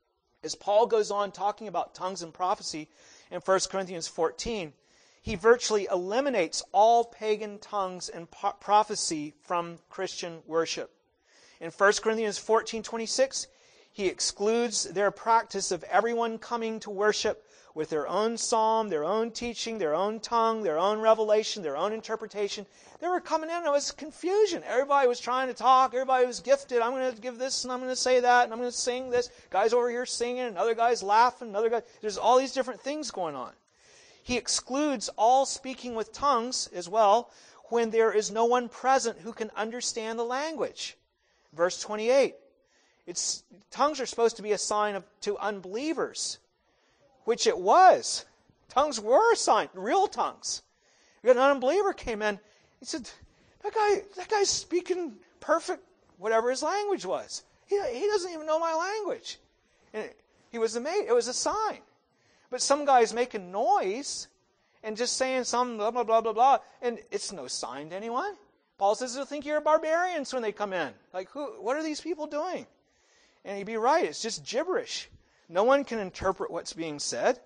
As Paul goes on talking about tongues and prophecy in First Corinthians fourteen, he virtually eliminates all pagan tongues and po- prophecy from Christian worship. In First Corinthians fourteen twenty-six, he excludes their practice of everyone coming to worship with their own psalm, their own teaching, their own tongue, their own revelation, their own interpretation. They were coming in, and it was confusion. Everybody was trying to talk. Everybody was gifted. I'm going to give this, and I'm going to say that, and I'm going to sing this. Guys over here singing, another guy's laughing, another guy. There's all these different things going on. He excludes all speaking with tongues as well when there is no one present who can understand the language. Verse twenty-eight. It's, tongues are supposed to be a sign of, to unbelievers, which it was. Tongues were a sign, real tongues. An unbeliever came in, he said, that guy, that guy's speaking perfect, whatever his language was. He, he doesn't even know my language. And he was amazed. It was a sign. But some guy's making noise and just saying some blah, blah, blah, blah, blah, and it's no sign to anyone. Paul says they'll think you're barbarians when they come in. Like, who? What are these people doing? And he'd be right. It's just gibberish. No one can interpret what's being said.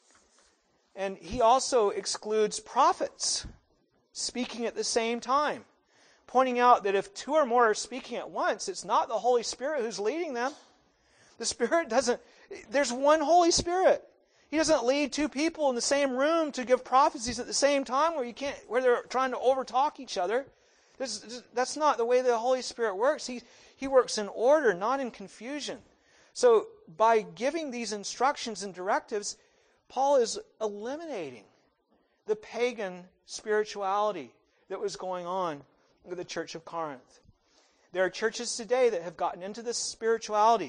And he also excludes prophets speaking at the same time, pointing out that if two or more are speaking at once, it's not the Holy Spirit who's leading them. The Spirit doesn't... There's one Holy Spirit. He doesn't lead two people in the same room to give prophecies at the same time where you can't, where they're trying to overtalk each other. This, that's not the way the Holy Spirit works. He, he works in order, not in confusion. So by giving these instructions and directives, Paul is eliminating the pagan spirituality that was going on with the church of Corinth. There are churches today that have gotten into this spirituality.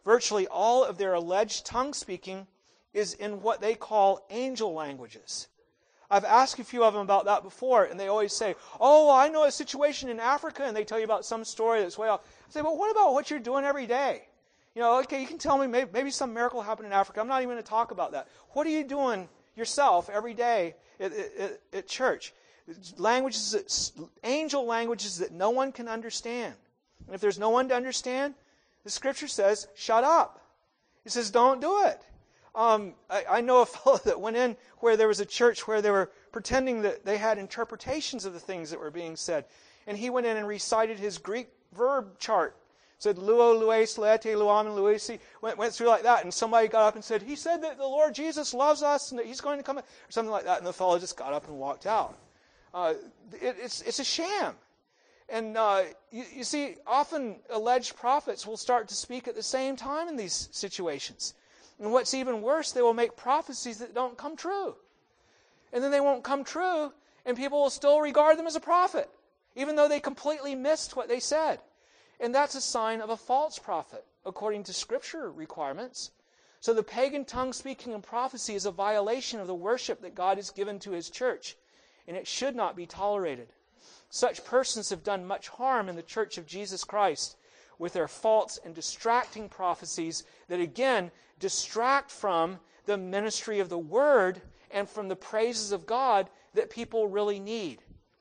virtually all of their alleged tongue speaking is in what they call angel languages. I've asked a few of them about that before, and they always say, oh, I know a situation in Africa, and they tell you about some story that's way off. I say, but what about what you're doing every day? You know, okay, you can tell me maybe, maybe some miracle happened in Africa. I'm not even going to talk about that. What are you doing yourself every day at, at, at church? Languages, that, angel languages that no one can understand. And if there's no one to understand, the Scripture says, shut up. It says, don't do it. Um, I, I know a fellow that went in where there was a church where they were pretending that they had interpretations of the things that were being said. And he went in and recited his Greek verb chart. Said, luo, lues, leete, luam, and luisi. Went, went through like that. And somebody got up and said, he said that the Lord Jesus loves us and that he's going to come, or something like that. And the fellow just got up and walked out. Uh, it, it's, it's a sham. And uh, you, you see, often alleged prophets will start to speak at the same time in these situations. And what's even worse, they will make prophecies that don't come true. And then they won't come true, and people will still regard them as a prophet, even though they completely missed what they said. And that's a sign of a false prophet, according to Scripture requirements. So the pagan tongue speaking and prophecy is a violation of the worship that God has given to His church, and it should not be tolerated. Such persons have done much harm in the Church of Jesus Christ with their false and distracting prophecies that, again, distract from the ministry of the Word and from the praises of God that people really need.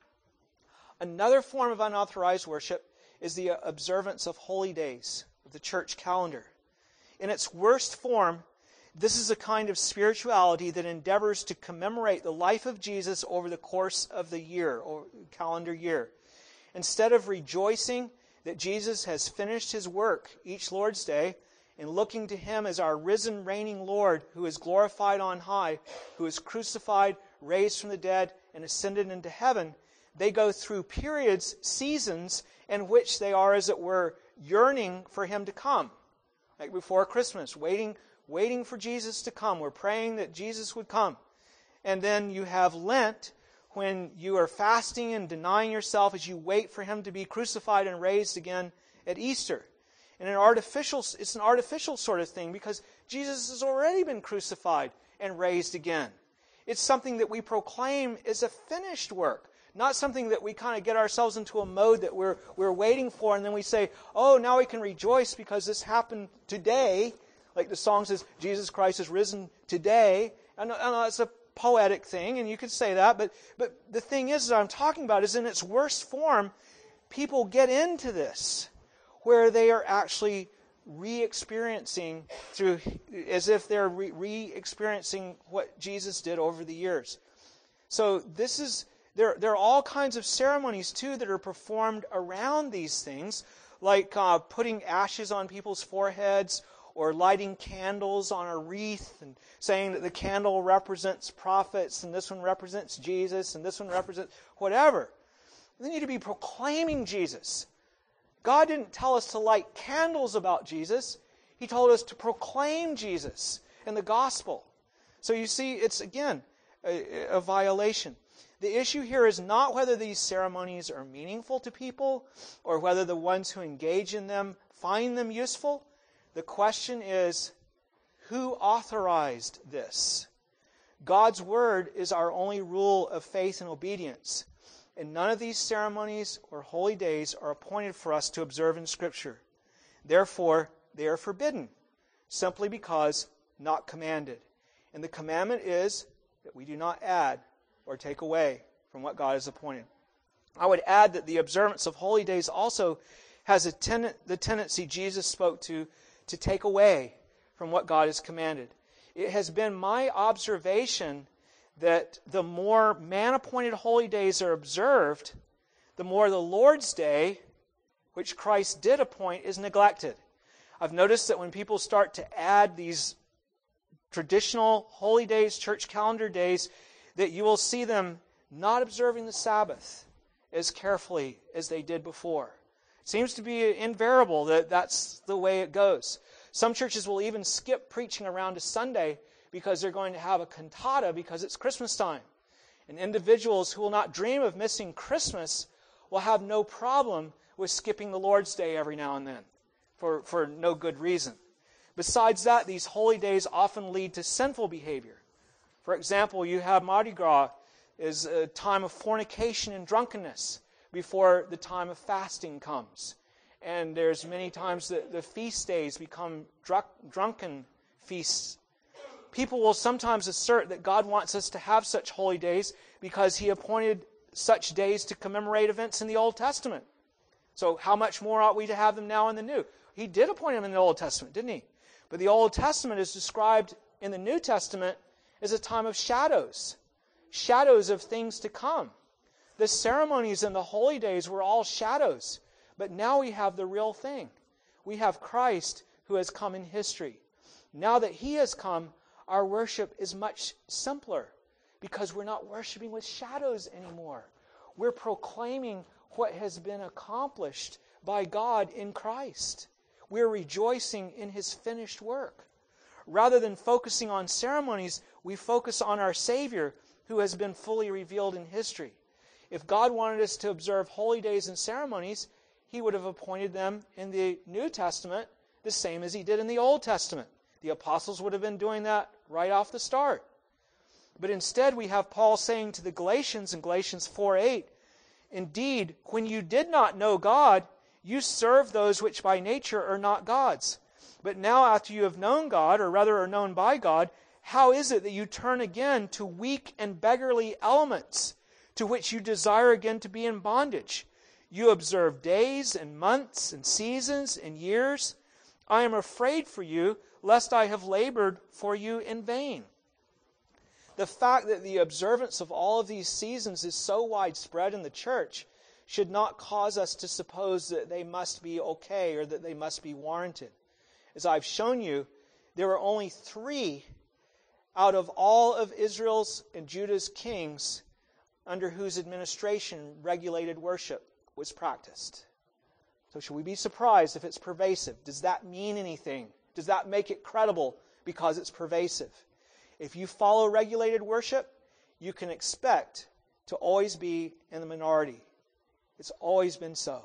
Another form of unauthorized worship is the observance of holy days, of the church calendar. In its worst form, this is a kind of spirituality that endeavors to commemorate the life of Jesus over the course of the year, or calendar year. Instead of rejoicing that Jesus has finished His work each Lord's Day and looking to Him as our risen, reigning Lord who is glorified on high, who is crucified, raised from the dead, and ascended into heaven, they go through periods, seasons, in which they are, as it were, yearning for Him to come. Like before Christmas, waiting, waiting for Jesus to come. We're praying that Jesus would come. And then you have Lent, when you are fasting and denying yourself as you wait for Him to be crucified and raised again at Easter. And an artificial, it's an artificial sort of thing because Jesus has already been crucified and raised again. It's something that we proclaim is a finished work, not something that we kind of get ourselves into a mode that we're, we're waiting for, and then we say, oh, now we can rejoice because this happened today. Like the song says, Jesus Christ is risen today. I know, I know it's a poetic thing, and you could say that, but but the thing is that I'm talking about is in its worst form, people get into this, where they are actually re-experiencing through, as if they're re- re-experiencing what Jesus did over the years. So this is, there, there are all kinds of ceremonies too that are performed around these things, like uh, putting ashes on people's foreheads, or lighting candles on a wreath and saying that the candle represents prophets and this one represents Jesus and this one represents whatever. They need to be proclaiming Jesus. God didn't tell us to light candles about Jesus. He told us to proclaim Jesus and the gospel. So you see, it's again a, a violation. The issue here is not whether these ceremonies are meaningful to people or whether the ones who engage in them find them useful. The question is, who authorized this? God's Word is our only rule of faith and obedience, and none of these ceremonies or holy days are appointed for us to observe in Scripture. Therefore, they are forbidden, simply because not commanded. And the commandment is that we do not add or take away from what God has appointed. I would add that the observance of holy days also has a ten- the tendency Jesus spoke to to take away from what God has commanded. It has been my observation that the more man-appointed holy days are observed, the more the Lord's Day, which Christ did appoint, is neglected. I've noticed that when people start to add these traditional holy days, church calendar days, that you will see them not observing the Sabbath as carefully as they did before. It seems to be invariable that that's the way it goes. Some churches will even skip preaching around a Sunday because they're going to have a cantata because it's Christmas time. And individuals who will not dream of missing Christmas will have no problem with skipping the Lord's Day every now and then for, for no good reason. Besides that, these holy days often lead to sinful behavior. For example, you have Mardi Gras is a time of fornication and drunkenness before the time of fasting comes. And there's many times that the feast days become drunk, drunken feasts. People will sometimes assert that God wants us to have such holy days because He appointed such days to commemorate events in the Old Testament. So how much more ought we to have them now in the New? He did appoint them in the Old Testament, didn't He? But the Old Testament is described in the New Testament as a time of shadows. Shadows of things to come. The ceremonies and the holy days were all shadows. But now we have the real thing. We have Christ who has come in history. Now that He has come, our worship is much simpler because we're not worshiping with shadows anymore. We're proclaiming what has been accomplished by God in Christ. We're rejoicing in His finished work. Rather than focusing on ceremonies, we focus on our Savior who has been fully revealed in history. If God wanted us to observe holy days and ceremonies, He would have appointed them in the New Testament the same as He did in the Old Testament. The apostles would have been doing that right off the start. But instead we have Paul saying to the Galatians in Galatians four eight, "Indeed, when you did not know God, you served those which by nature are not gods. But now after you have known God, or rather are known by God, how is it that you turn again to weak and beggarly elements, to which you desire again to be in bondage? You observe days and months and seasons and years. I am afraid for you, lest I have labored for you in vain." The fact that the observance of all of these seasons is so widespread in the church should not cause us to suppose that they must be okay or that they must be warranted. As I've shown you, there were only three out of all of Israel's and Judah's kings under whose administration regulated worship was practiced. So should we be surprised if it's pervasive? Does that mean anything? Does that make it credible because it's pervasive? If you follow regulated worship, you can expect to always be in the minority. It's always been so.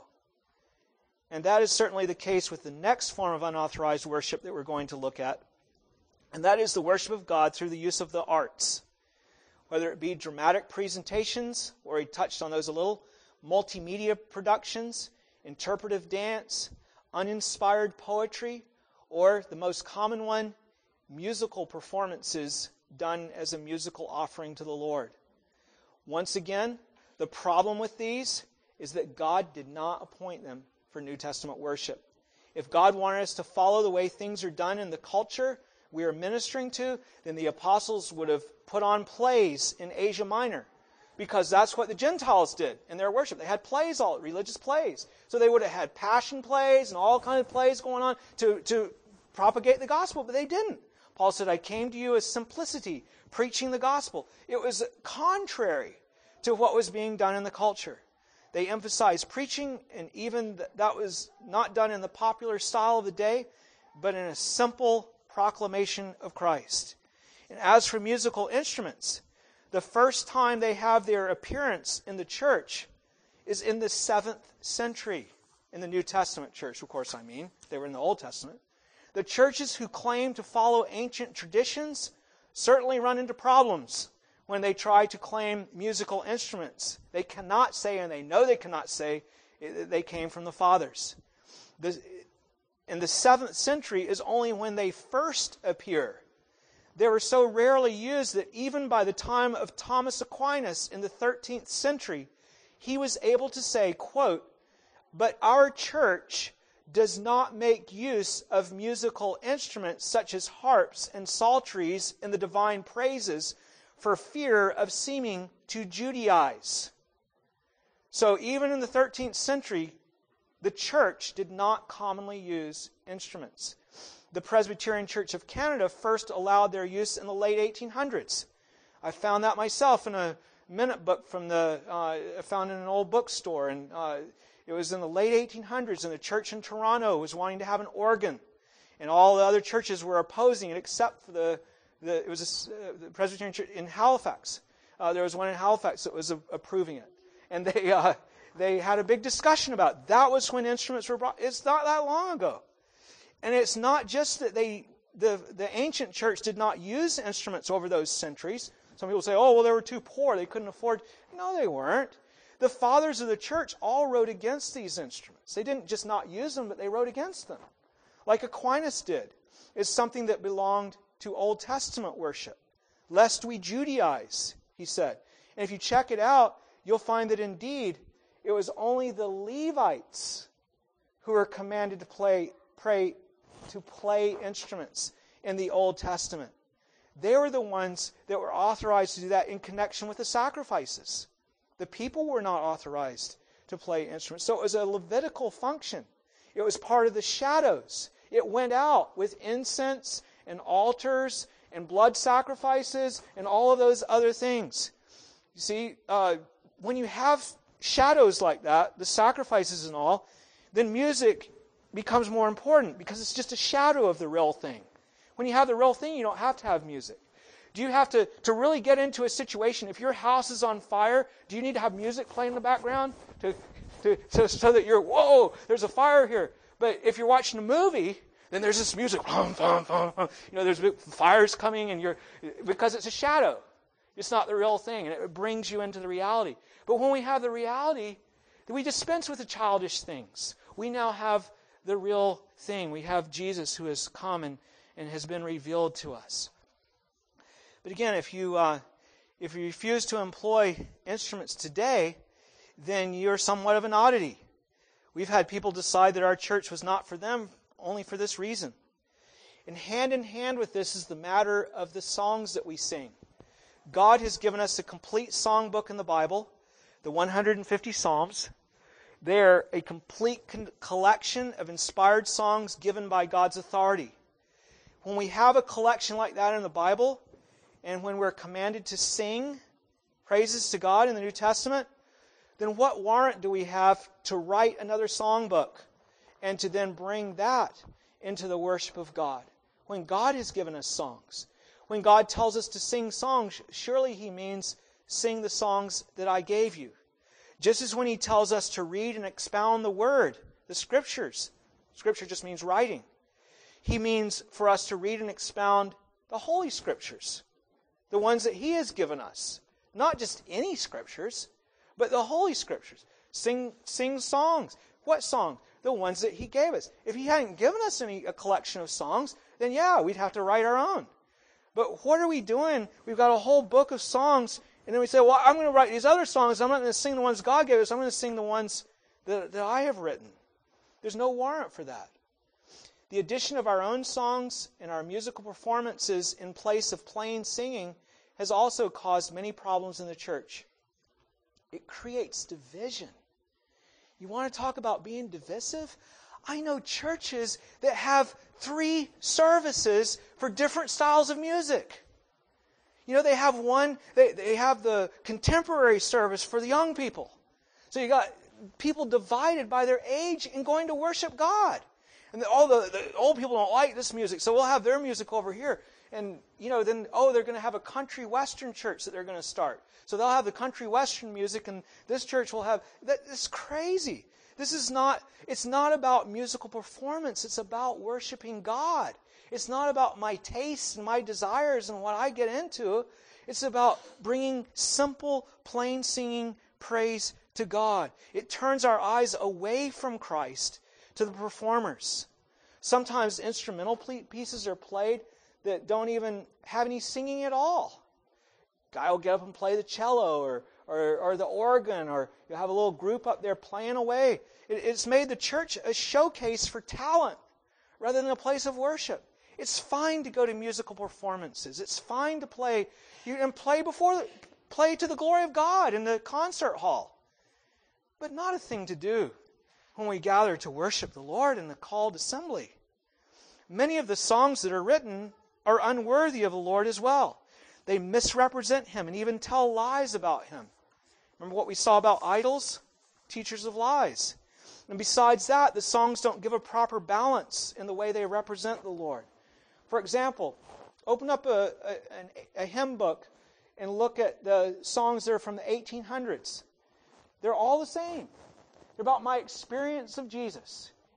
And that is certainly the case with the next form of unauthorized worship that we're going to look at. And that is the worship of God through the use of the arts. Whether it be dramatic presentations, or he touched on those a little, multimedia productions, interpretive dance, uninspired poetry, or the most common one, musical performances done as a musical offering to the Lord. Once again, the problem with these is that God did not appoint them for New Testament worship. If God wanted us to follow the way things are done in the culture we are ministering to, then the apostles would have put on plays in Asia Minor, because that's what the Gentiles did in their worship. They had plays, all religious plays. So they would have had passion plays and all kinds of plays going on to, to propagate the gospel, but they didn't. Paul said, "I came to you as simplicity, preaching the gospel." It was contrary to what was being done in the culture. They emphasized preaching, and even that was not done in the popular style of the day, but in a simple proclamation of Christ. And as for musical instruments, the first time they have their appearance in the church is in the seventh century. In the New Testament church, of course, I mean. They were in the Old Testament. The churches who claim to follow ancient traditions certainly run into problems when they try to claim musical instruments. They cannot say, and they know they cannot say, they came from the fathers. The, in the seventh century is only when they first appear. They were so rarely used that even by the time of Thomas Aquinas in the thirteenth century, he was able to say, quote, "But our church does not make use of musical instruments such as harps and psalteries in the divine praises for fear of seeming to Judaize." So even in the thirteenth century, the church did not commonly use instruments. The Presbyterian Church of Canada first allowed their use in the late eighteen hundreds. I found that myself in a minute book from the uh, I found in an old bookstore, and uh, it was in the late eighteen hundreds, and the church in Toronto was wanting to have an organ, and all the other churches were opposing it except for the the it was a, uh, the Presbyterian Church in Halifax. Uh, there was one in Halifax that was a, approving it, and they uh, they had a big discussion about it. That was when instruments were brought. It's not that long ago. And it's not just that they, the, the ancient church did not use instruments over those centuries. Some people say, oh, well, they were too poor. They couldn't afford. No, they weren't. The fathers of the church all wrote against these instruments. They didn't just not use them, but they wrote against them. Like Aquinas did. It's something that belonged to Old Testament worship. Lest we Judaize, he said. And if you check it out, you'll find that indeed it was only the Levites who were commanded to play, pray, to play instruments in the Old Testament. They were the ones that were authorized to do that in connection with the sacrifices. The people were not authorized to play instruments. So it was a Levitical function. It was part of the shadows. It went out with incense and altars and blood sacrifices and all of those other things. You see, uh, when you have shadows like that, the sacrifices and all, then music becomes more important because it's just a shadow of the real thing. When you have the real thing, you don't have to have music. Do you have to, to really get into a situation, if your house is on fire, do you need to have music playing in the background to, to, to, so that you're, whoa, there's a fire here? But if you're watching a movie, then there's this music, you know, there's big fires coming, and you're, because it's a shadow. It's not the real thing, and it brings you into the reality. But when we have the reality, then we dispense with the childish things. We now have the real thing. We have Jesus who has come and, and has been revealed to us. But again, if you uh, if you refuse to employ instruments today, then you're somewhat of an oddity. We've had people decide that our church was not for them only for this reason. And hand in hand with this is the matter of the songs that we sing. God has given us a complete songbook in the Bible, the one hundred fifty Psalms. They're a complete con- collection of inspired songs given by God's authority. When we have a collection like that in the Bible, and when we're commanded to sing praises to God in the New Testament, then what warrant do we have to write another songbook and to then bring that into the worship of God? When God has given us songs, when God tells us to sing songs, surely He means sing the songs that I gave you. Just as when He tells us to read and expound the Word, the Scriptures. Scripture just means writing. He means for us to read and expound the Holy Scriptures, the ones that He has given us. Not just any Scriptures, but the Holy Scriptures. Sing, sing songs. What songs? The ones that He gave us. If He hadn't given us any a collection of songs, then yeah, we'd have to write our own. But what are we doing? We've got a whole book of songs, and then we say, well, I'm going to write these other songs. I'm not going to sing the ones God gave us. I'm going to sing the ones that, that I have written. There's no warrant for that. The addition of our own songs and our musical performances in place of plain singing has also caused many problems in the church. It creates division. You want to talk about being divisive? I know churches that have three services for different styles of music. You know, they have one, they, they have the contemporary service for the young people. So you got people divided by their age in going to worship God. And the, all the, the old people don't like this music, so we'll have their music over here. And, you know, then, oh, they're going to have a country western church that they're going to start. So they'll have the country western music, and this church will have... That, it's crazy. This is not... It's not about musical performance. It's about worshiping God. It's not about my tastes and my desires and what I get into. It's about bringing simple, plain singing praise to God. It turns our eyes away from Christ to the performers. Sometimes instrumental pieces are played that don't even have any singing at all. Guy will get up and play the cello or, or, or the organ, or you'll have a little group up there playing away. It, it's made the church a showcase for talent rather than a place of worship. It's fine to go to musical performances. It's fine to play you and play before play to the glory of God in the concert hall. But not a thing to do when we gather to worship the Lord in the called assembly. Many of the songs that are written are unworthy of the Lord as well. They misrepresent Him and even tell lies about Him. Remember what we saw about idols? Teachers of lies. And besides that, the songs don't give a proper balance in the way they represent the Lord. For example, open up a, a, a hymn book and look at the songs that are from the eighteen hundreds. They're all the same. They're about my experience of Jesus.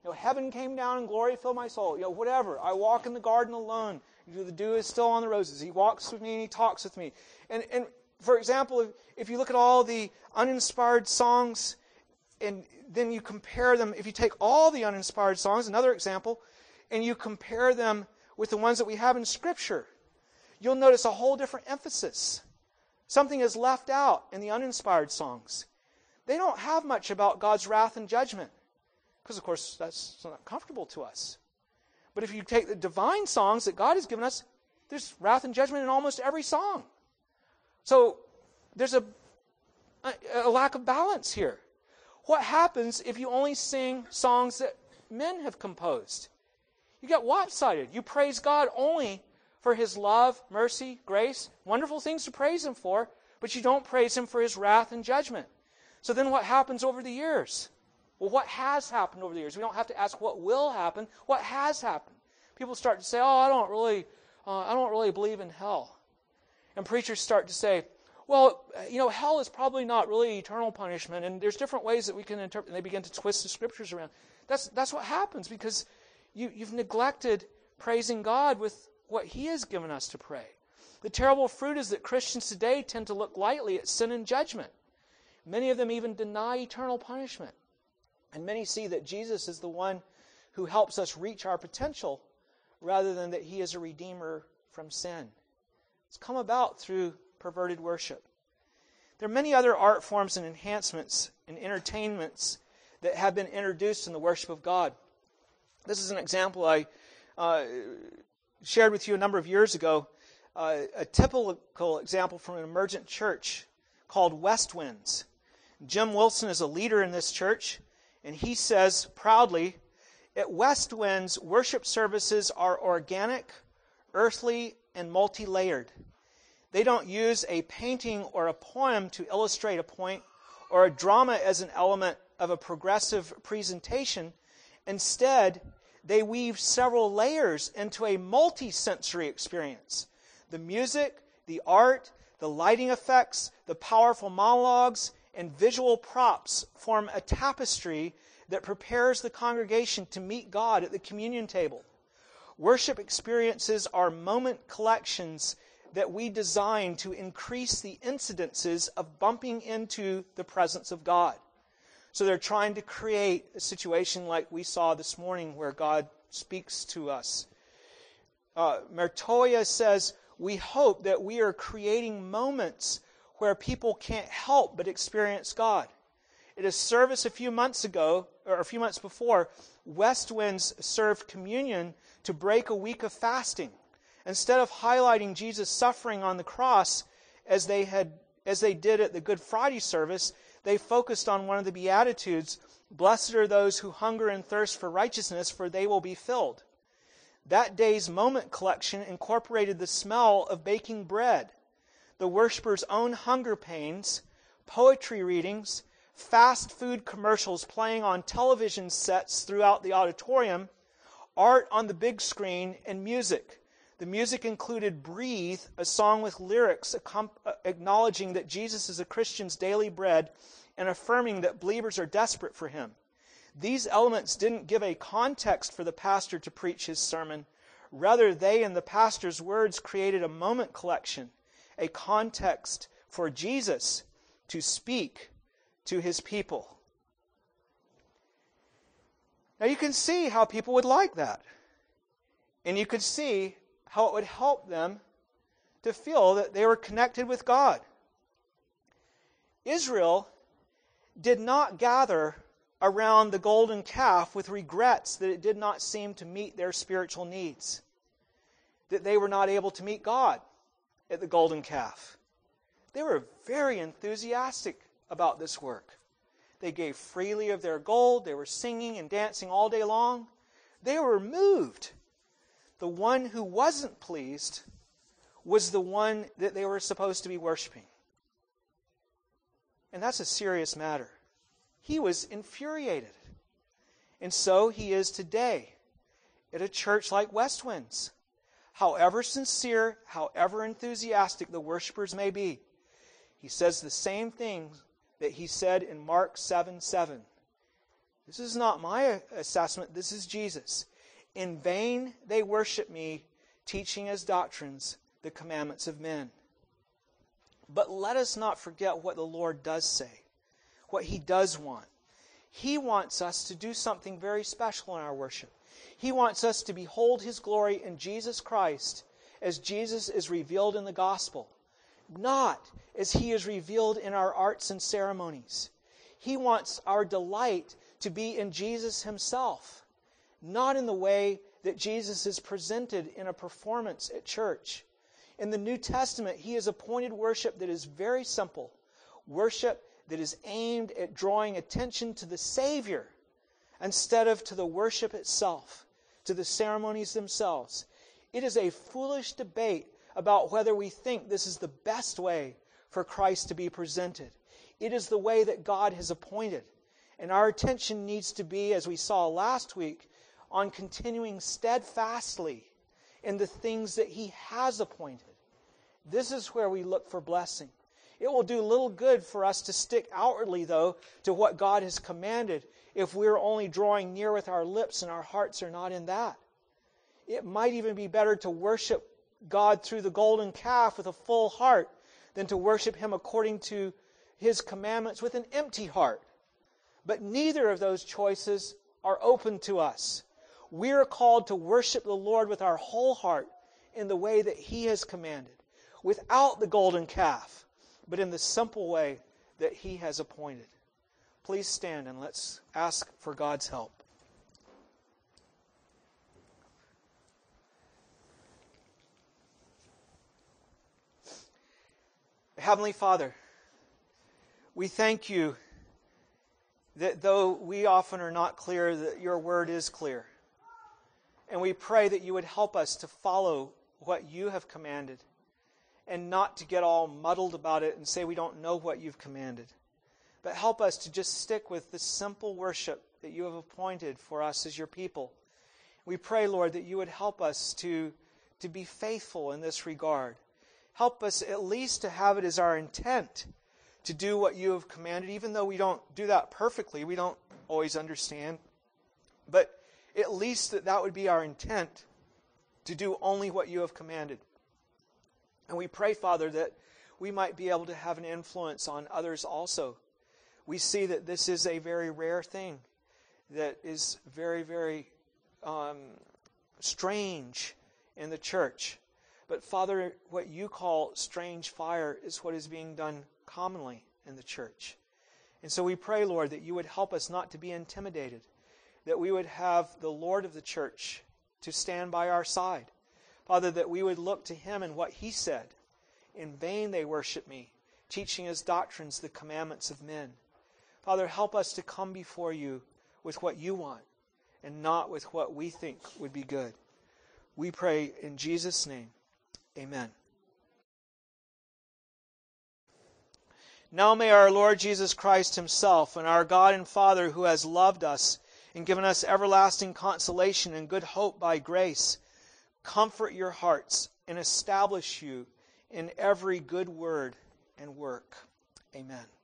You know, heaven came down and glory filled my soul. You know, whatever. I walk in the garden alone. The dew is still on the roses. He walks with me and he talks with me. And, and for example, if, if you look at all the uninspired songs and then you compare them, if you take all the uninspired songs, another example, and you compare them with the ones that we have in Scripture, you'll notice a whole different emphasis. Something is left out in the uninspired songs. They don't have much about God's wrath and judgment, because, of course, that's not comfortable to us. But if you take the divine songs that God has given us, there's wrath and judgment in almost every song. So there's a, a, a lack of balance here. What happens if you only sing songs that men have composed? You get lopsided. You praise God only for His love, mercy, grace, wonderful things to praise Him for, but you don't praise Him for His wrath and judgment. So then what happens over the years? Well, what has happened over the years? We don't have to ask what will happen. What has happened? People start to say, "Oh, I don't really, uh, I don't really believe in hell." And preachers start to say, "Well, you know, hell is probably not really eternal punishment, and there's different ways that we can interpret." And they begin to twist the Scriptures around. That's that's what happens because you, you've neglected praising God with what He has given us to pray. The terrible fruit is that Christians today tend to look lightly at sin and judgment. Many of them even deny eternal punishment. And many see that Jesus is the one who helps us reach our potential rather than that He is a redeemer from sin. It's come about through perverted worship. There are many other art forms and enhancements and entertainments that have been introduced in the worship of God. This is an example I uh, shared with you a number of years ago, uh, a typical example from an emergent church called West Winds. Jim Wilson is a leader in this church, and he says proudly, "At West Winds, worship services are organic, earthly, and multi-layered. They don't use a painting or a poem to illustrate a point or a drama as an element of a progressive presentation. Instead, they weave several layers into a multi-sensory experience. The music, the art, the lighting effects, the powerful monologues, and visual props form a tapestry that prepares the congregation to meet God at the communion table. Worship experiences are moment collections that we design to increase the incidences of bumping into the presence of God." So they're trying to create a situation like we saw this morning where God speaks to us. Uh, Mertoya says, "We hope that we are creating moments where people can't help but experience God." At a service a few months ago, or a few months before, West Winds served communion to break a week of fasting. Instead of highlighting Jesus' suffering on the cross as they had, as they did at the Good Friday service, they focused on one of the Beatitudes, "Blessed are those who hunger and thirst for righteousness, for they will be filled." That day's moment collection incorporated the smell of baking bread, the worshippers' own hunger pains, poetry readings, fast food commercials playing on television sets throughout the auditorium, art on the big screen, and music. The music included "Breathe," a song with lyrics acknowledging that Jesus is a Christian's daily bread and affirming that believers are desperate for Him. These elements didn't give a context for the pastor to preach his sermon. Rather, they and the pastor's words created a moment collection, a context for Jesus to speak to His people. Now you can see how people would like that. And you could see how it would help them to feel that they were connected with God. Israel did not gather around the golden calf with regrets that it did not seem to meet their spiritual needs, that they were not able to meet God at the golden calf. They were very enthusiastic about this work. They gave freely of their gold. They were singing and dancing all day long. They were moved. The one who wasn't pleased was the one that they were supposed to be worshiping. And that's a serious matter. He was infuriated. And so he is today at a church like West Winds. However sincere, however enthusiastic the worshipers may be, he says the same thing that he said in Mark seven seven. This is not my assessment. This is Jesus. In vain they worship me, teaching as doctrines the commandments of men. But let us not forget what the Lord does say, what He does want. He wants us to do something very special in our worship. He wants us to behold His glory in Jesus Christ as Jesus is revealed in the gospel, not as He is revealed in our arts and ceremonies. He wants our delight to be in Jesus Himself, not in the way that Jesus is presented in a performance at church. In the New Testament, He has appointed worship that is very simple, worship that is aimed at drawing attention to the Savior instead of to the worship itself, to the ceremonies themselves. It is a foolish debate about whether we think this is the best way for Christ to be presented. It is the way that God has appointed. And our attention needs to be, as we saw last week, on continuing steadfastly in the things that He has appointed. This is where we look for blessing. It will do little good for us to stick outwardly, though, to what God has commanded if we're only drawing near with our lips and our hearts are not in that. It might even be better to worship God through the golden calf with a full heart than to worship Him according to His commandments with an empty heart. But neither of those choices are open to us. We are called to worship the Lord with our whole heart in the way that He has commanded, without the golden calf, but in the simple way that He has appointed. Please stand and let's ask for God's help. Heavenly Father, we thank You that though we often are not clear, that Your Word is clear. And we pray that You would help us to follow what You have commanded and not to get all muddled about it and say we don't know what You've commanded. But help us to just stick with the simple worship that You have appointed for us as Your people. We pray, Lord, that You would help us to, to be faithful in this regard. Help us at least to have it as our intent to do what You have commanded, even though we don't do that perfectly. We don't always understand. But at least that that would be our intent, to do only what You have commanded. And we pray, Father, that we might be able to have an influence on others also. We see that this is a very rare thing that is very, very um, strange in the church. But Father, what You call strange fire is what is being done commonly in the church. And so we pray, Lord, that You would help us not to be intimidated, that we would have the Lord of the church to stand by our side. Father, that we would look to Him and what He said. In vain they worship me, teaching as doctrines the commandments of men. Father, help us to come before You with what You want and not with what we think would be good. We pray in Jesus' name. Amen. Now may our Lord Jesus Christ Himself and our God and Father, who has loved us and given us everlasting consolation and good hope by grace, comfort your hearts and establish you in every good word and work. Amen.